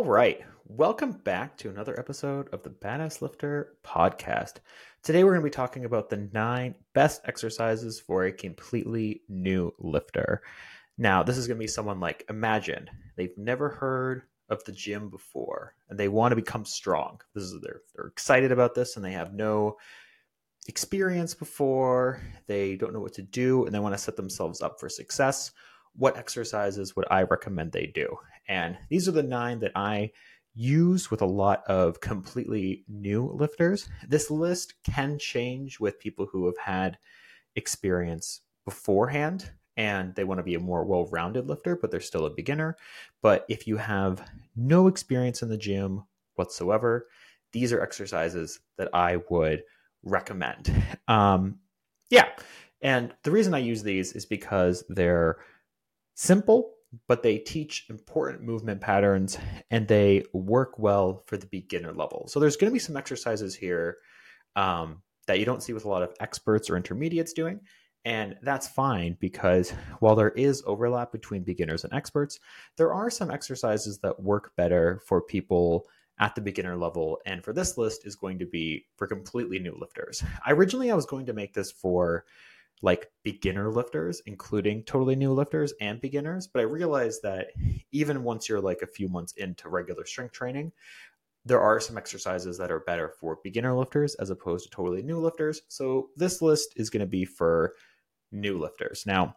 right. Welcome back to another episode of the Badass Lifter podcast. Today we're going to be talking about the 9 best exercises for a completely new lifter. Now, this is going to be someone like, imagine they've never heard of the gym before and they want to become strong. They're excited about this and they have no experience before. They don't know what to do and they want to set themselves up for success. What exercises would I recommend they do? And these are the 9 that I use with a lot of completely new lifters. This list can change with people who have had experience beforehand and they want to be a more well-rounded lifter, but they're still a beginner. But if you have no experience in the gym whatsoever, these are exercises that I would recommend. Yeah. And the reason I use these is because they're simple, but they teach important movement patterns and they work well for the beginner level. So there's going to be some exercises here that you don't see with a lot of experts or intermediates doing. And that's fine because while there is overlap between beginners and experts, there are some exercises that work better for people at the beginner level. And for this list is going to be for completely new lifters. I was going to make this for like beginner lifters, including totally new lifters and beginners. But I realized that even once you're like a few months into regular strength training, there are some exercises that are better for beginner lifters as opposed to totally new lifters. So this list is going to be for new lifters. Now,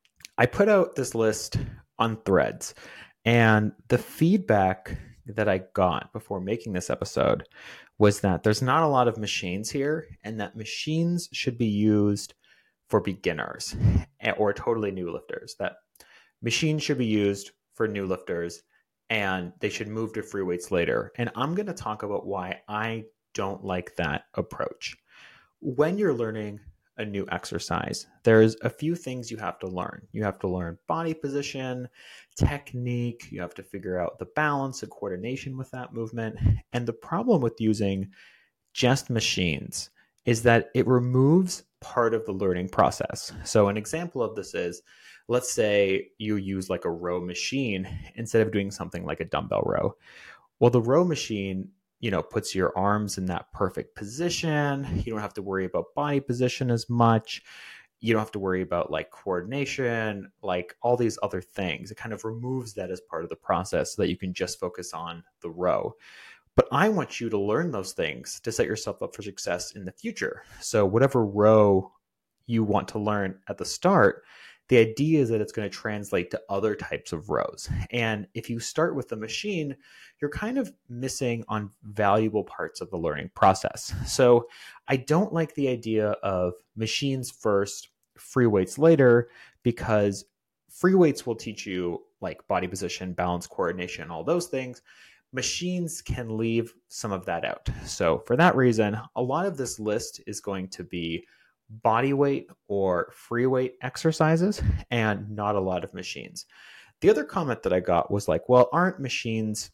I put out this list on Threads, and the feedback that I got before making this episode was that there's not a lot of machines here and that machines should be used for beginners or totally new lifters. That machines should be used for new lifters and they should move to free weights later. And I'm going to talk about why I don't like that approach. When you're learning a new exercise, there's a few things you have to learn. You have to learn body position, technique. You have to figure out the balance and coordination with that movement. And the problem with using just machines is that it removes part of the learning process. So an example of this is, let's say you use like a row machine instead of doing something like a dumbbell row. Well, the row machine, puts your arms in that perfect position. You don't have to worry about body position as much. You don't have to worry about like coordination, like all these other things. It kind of removes that as part of the process so that you can just focus on the row. But I want you to learn those things to set yourself up for success in the future. So whatever row you want to learn at the start, the idea is that it's going to translate to other types of rows. And if you start with the machine, you're kind of missing on valuable parts of the learning process. So I don't like the idea of machines first, free weights later, because free weights will teach you like body position, balance, coordination, all those things. Machines can leave some of that out. So for that reason, a lot of this list is going to be body weight or free weight exercises and not a lot of machines. The other comment that I got was like, well, aren't machines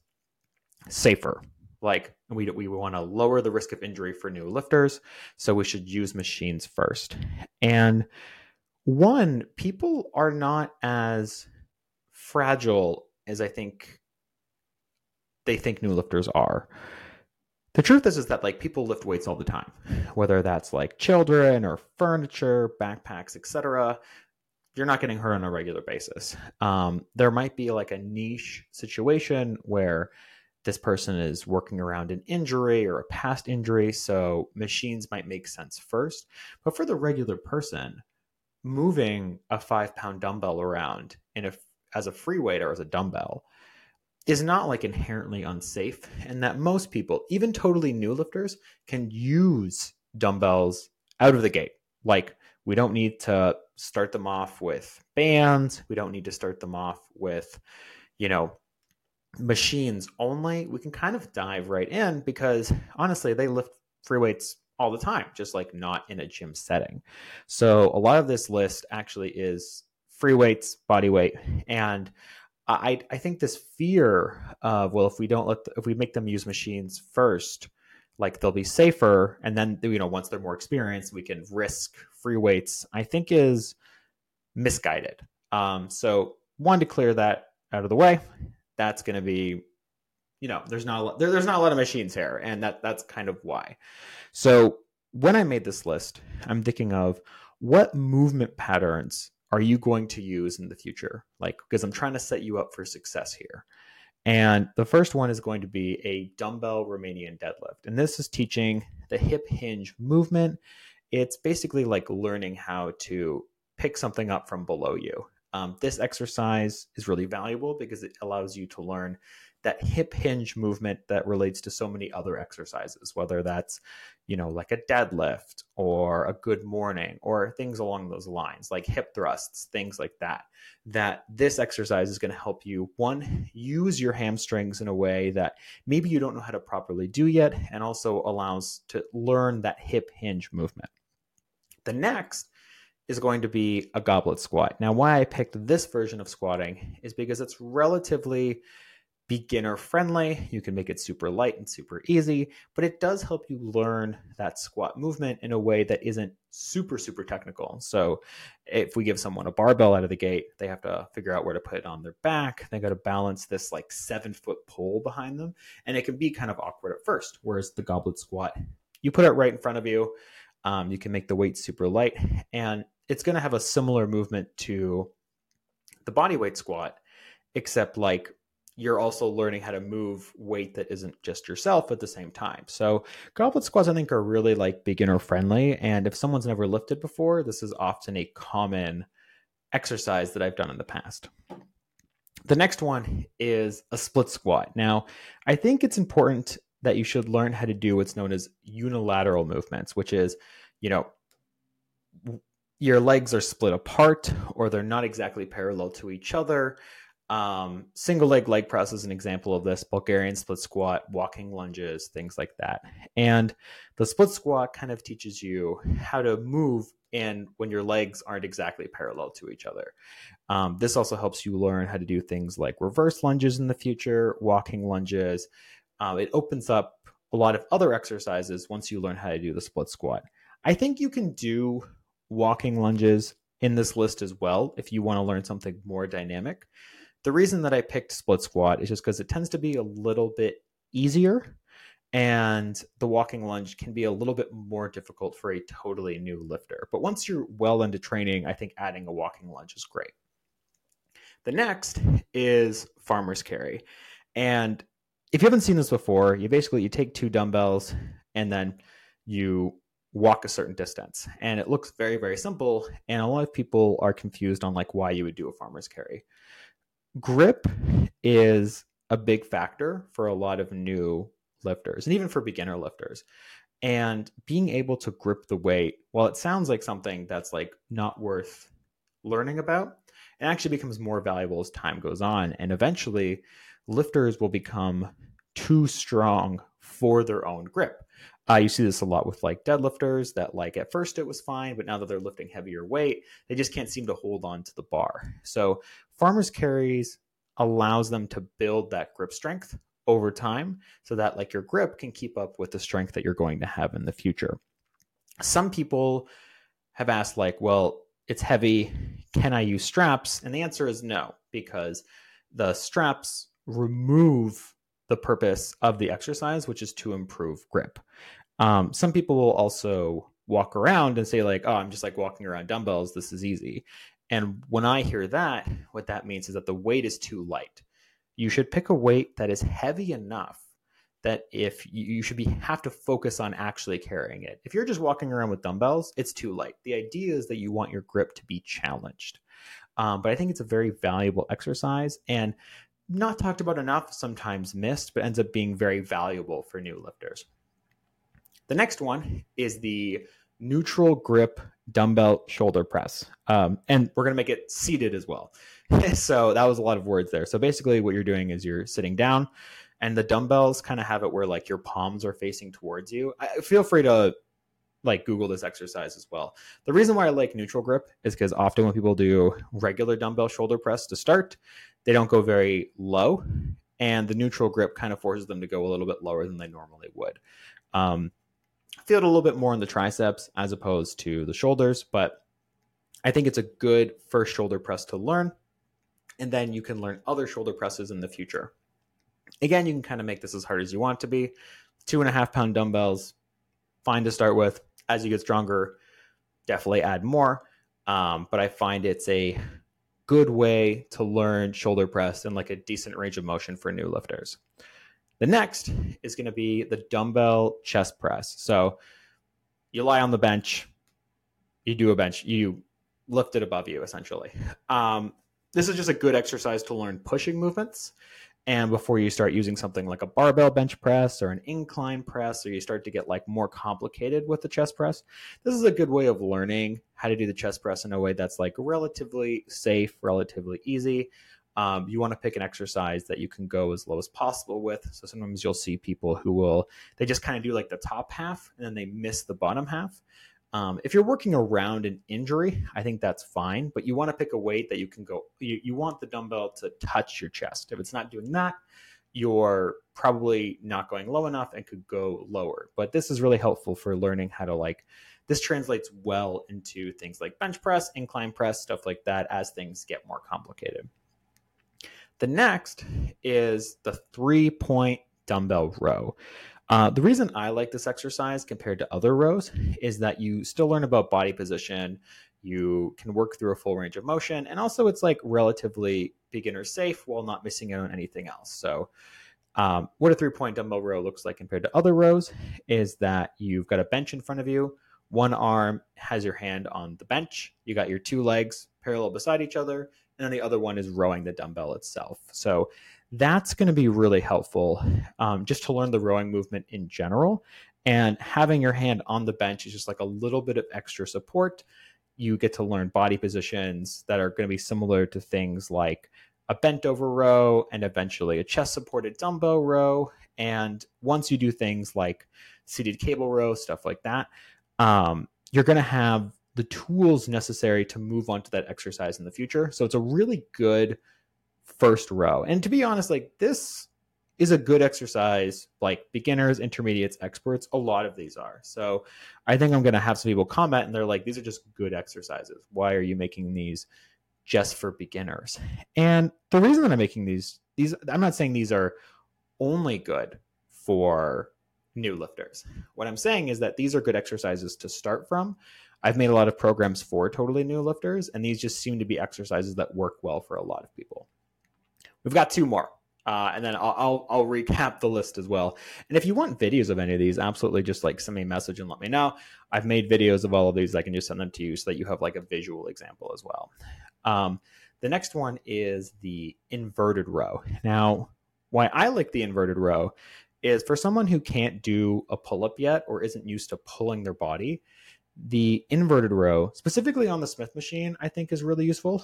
safer? Like we want to lower the risk of injury for new lifters, so we should use machines first. And one, people are not as fragile as I think they think new lifters are. The truth is that like people lift weights all the time, whether that's like children or furniture, backpacks, etc. You're not getting hurt on a regular basis. There might be like a niche situation where this person is working around an injury or a past injury, so machines might make sense first. But for the regular person, moving a 5-pound dumbbell around as a free weight or as a dumbbell is not like inherently unsafe, and that most people, even totally new lifters, can use dumbbells out of the gate. Like we don't need to start them off with bands. We don't need to start them off with, machines only. We can kind of dive right in because honestly, they lift free weights all the time, just like not in a gym setting. So a lot of this list actually is free weights, body weight, and I think this fear of, well, if we make them use machines first, like they'll be safer. And then, once they're more experienced, we can risk free weights, I think is misguided. So wanted to clear that out of the way. That's going to be there's not a lot, there's not a lot of machines here, and that's kind of why. So when I made this list, I'm thinking of what movement patterns are you going to use in the future? Like, because I'm trying to set you up for success here. And the first one is going to be a dumbbell Romanian deadlift. And this is teaching the hip hinge movement. It's basically like learning how to pick something up from below you. This exercise is really valuable because it allows you to learn that hip hinge movement that relates to so many other exercises, whether that's, like a deadlift or a good morning or things along those lines, like hip thrusts, things like that. That this exercise is going to help you, one, use your hamstrings in a way that maybe you don't know how to properly do yet, and also allows to learn that hip hinge movement. The next is going to be a goblet squat. Now, why I picked this version of squatting is because it's relatively beginner friendly. You can make it super light and super easy, but it does help you learn that squat movement in a way that isn't super, super technical. So if we give someone a barbell out of the gate, they have to figure out where to put it on their back. They got to balance this like 7-foot pole behind them. And it can be kind of awkward at first. Whereas the goblet squat, you put it right in front of you. You can make the weight super light, and it's going to have a similar movement to the body weight squat, except like you're also learning how to move weight that isn't just yourself at the same time. So goblet squats, I think, are really like beginner friendly. And if someone's never lifted before, this is often a common exercise that I've done in the past. The next one is a split squat. Now, I think it's important that you should learn how to do what's known as unilateral movements, which is, your legs are split apart or they're not exactly parallel to each other. Single leg press is an example of this, Bulgarian split squat, walking lunges, things like that. And the split squat kind of teaches you how to move in when your legs aren't exactly parallel to each other. This also helps you learn how to do things like reverse lunges in the future, walking lunges. It opens up a lot of other exercises once you learn how to do the split squat. I think you can do walking lunges in this list as well if you want to learn something more dynamic. The reason that I picked split squat is just because it tends to be a little bit easier, and the walking lunge can be a little bit more difficult for a totally new lifter. But once you're well into training, I think adding a walking lunge is great. The next is farmer's carry. And if you haven't seen this before, you take 2 dumbbells and then you walk a certain distance. And it looks very, very simple. And a lot of people are confused on like why you would do a farmer's carry. Grip is a big factor for a lot of new lifters and even for beginner lifters. And being able to grip the weight, while it sounds like something that's like not worth learning about, it actually becomes more valuable as time goes on. And eventually lifters will become too strong for their own grip. You see this a lot with like deadlifters that like at first it was fine, but now that they're lifting heavier weight, they just can't seem to hold on to the bar. So farmer's carries allows them to build that grip strength over time so that like your grip can keep up with the strength that you're going to have in the future. Some people have asked like, well, it's heavy. Can I use straps? And the answer is no, because the straps remove the purpose of the exercise, which is to improve grip. Some people will also walk around and say like, oh, I'm just like walking around dumbbells. This is easy. And when I hear that, what that means is that the weight is too light. You should pick a weight that is heavy enough that if you should have to focus on actually carrying it. If you're just walking around with dumbbells, it's too light. The idea is that you want your grip to be challenged. But I think it's a very valuable exercise and not talked about enough, sometimes missed, but ends up being very valuable for new lifters. The next one is the neutral grip dumbbell shoulder press. And we're going to make it seated as well. So that was a lot of words there. So basically what you're doing is you're sitting down and the dumbbells kind of have it where like your palms are facing towards you. Feel free to like Google this exercise as well. The reason why I like neutral grip is because often when people do regular dumbbell shoulder press to start, they don't go very low. And the neutral grip kind of forces them to go a little bit lower than they normally would. Feel it a little bit more in the triceps as opposed to the shoulders, but I think it's a good first shoulder press to learn. And then you can learn other shoulder presses in the future. Again, you can kind of make this as hard as you want it to be. 2.5 pound dumbbells, fine to start with. As you get stronger, definitely add more. But I find it's a good way to learn shoulder press and like a decent range of motion for new lifters. The next is going to be the dumbbell chest press. So you lie on the bench, you do a bench, you lift it above you essentially. This is just a good exercise to learn pushing movements. And before you start using something like a barbell bench press or an incline press, or you start to get like more complicated with the chest press, this is a good way of learning how to do the chest press in a way that's like relatively safe, relatively easy. You want to pick an exercise that you can go as low as possible with. So sometimes you'll see people who they just kind of do like the top half and then they miss the bottom half. If you're working around an injury, I think that's fine, but you want to pick a weight that you can go, you want the dumbbell to touch your chest. If it's not doing that, you're probably not going low enough and could go lower. But this is really helpful for learning how to this translates well into things like bench press, incline press, stuff like that as things get more complicated. The next is the 3-point dumbbell row. The reason I like this exercise compared to other rows is that you still learn about body position. You can work through a full range of motion. And also it's like relatively beginner safe while not missing out on anything else. So what a 3-point dumbbell row looks like compared to other rows is that you've got a bench in front of you. One arm has your hand on the bench. You got your 2 legs parallel beside each other. And then the other one is rowing the dumbbell itself. So that's going to be really helpful just to learn the rowing movement in general. And having your hand on the bench is just like a little bit of extra support. You get to learn body positions that are going to be similar to things like a bent over row and eventually a chest supported dumbbell row. And once you do things like seated cable row, stuff like that, you're going to have the tools necessary to move on to that exercise in the future. So it's a really good first row. And to be honest, like this is a good exercise, like beginners, intermediates, experts, a lot of these are. So I think I'm going to have some people comment and they're like, these are just good exercises. Why are you making these just for beginners? And the reason that I'm making these, I'm not saying these are only good for new lifters. What I'm saying is that these are good exercises to start from. I've made a lot of programs for totally new lifters, and these just seem to be exercises that work well for a lot of people. We've got 2 more, and then I'll recap the list as well. And if you want videos of any of these, absolutely just like send me a message and let me know. I've made videos of all of these. I can just send them to you so that you have like a visual example as well. The next one is the inverted row. Now, why I like the inverted row is for someone who can't do a pull-up yet or isn't used to pulling their body, the inverted row, specifically on the Smith machine, I think is really useful.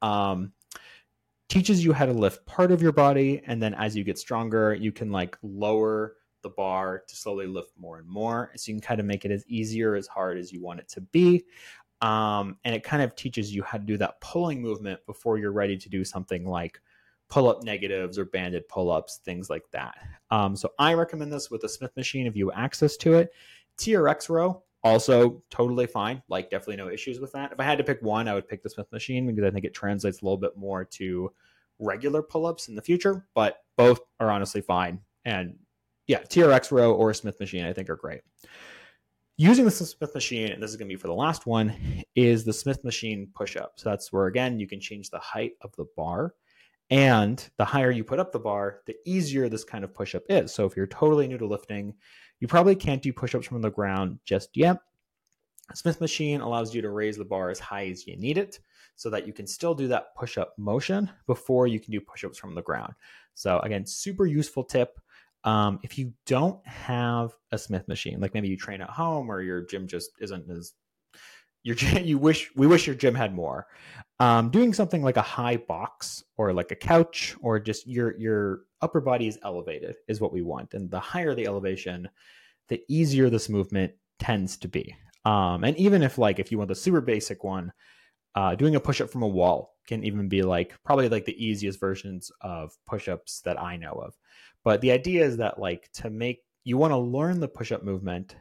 Teaches you how to lift part of your body, and then as you get stronger, you can like lower the bar to slowly lift more and more. So you can kind of make it as easy or as hard as you want it to be. And it kind of teaches you how to do that pulling movement before you're ready to do something like pull-up negatives or banded pull-ups, things like that. So I recommend this with the Smith machine if you have access to it. TRX row, also totally fine. Like definitely no issues with that. If I had to pick one, I would pick the Smith machine because I think it translates a little bit more to regular pull-ups in the future, but both are honestly fine. And yeah, TRX row or Smith machine, I think are great. Using the Smith machine, and this is going to be for the last one, is the Smith machine push-up. So that's where, again, you can change the height of the bar. And the higher you put up the bar, the easier this kind of push-up is. So if you're totally new to lifting, you probably can't do push-ups from the ground just yet. Smith machine allows you to raise the bar as high as you need it so that you can still do that push-up motion before you can do push-ups from the ground. So again, super useful tip. If you don't have a Smith machine, like maybe you train at home or your gym just isn't as we wish your gym had more. Doing something like a high box or like a couch or just your upper body is elevated is what we want. And the higher the elevation, the easier this movement tends to be. And even if you want the super basic one, doing a push-up from a wall can even be probably the easiest versions of push-ups that I know of. But the idea is that you want to learn the push-up movement,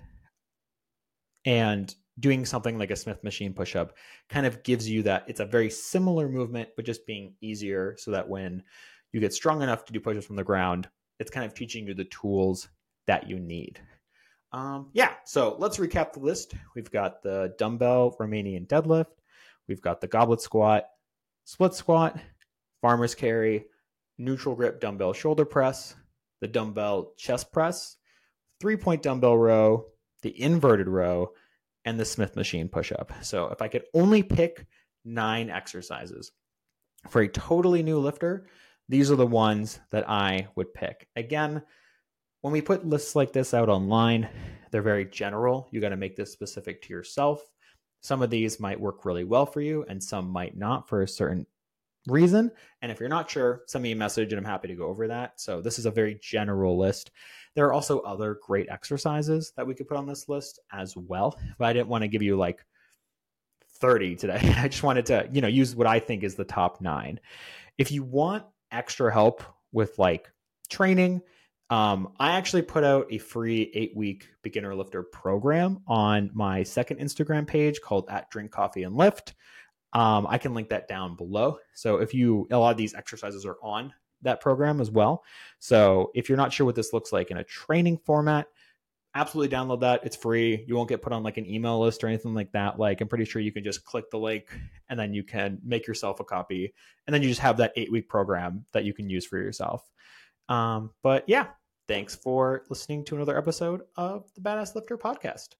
and doing something like a Smith machine push-up kind of gives you that. It's a very similar movement, but just being easier so that when you get strong enough to do push-ups from the ground, It's kind of teaching you the tools that you need. So let's recap the list. We've got the dumbbell Romanian deadlift. We've got the goblet squat, split squat, farmer's carry, neutral grip dumbbell shoulder press, the dumbbell chest press, 3-point dumbbell row, the inverted row, and the Smith machine push-up. So if I could only pick 9 exercises for a totally new lifter, these are the ones that I would pick. Again, when we put lists like this out online, they're very general. You got to make this specific to yourself. Some of these might work really well for you and some might not for a certain reason. And if you're not sure, send me a message and I'm happy to go over that. So this is a very general list. There are also other great exercises that we could put on this list as well, but I didn't want to give you like 30 today. I just wanted to, use what I think is the top 9. If you want extra help with like training, I actually put out a free 8-week beginner lifter program on my second Instagram page called @drinkcoffeeandlift. I can link that down below. So a lot of these exercises are on that program as well. So if you're not sure what this looks like in a training format, absolutely download that. It's free. You won't get put on like an email list or anything like that. Like I'm pretty sure you can just click the link and then you can make yourself a copy. And then you just have that 8-week program that you can use for yourself. But yeah, thanks for listening to another episode of the Badass Lifter podcast.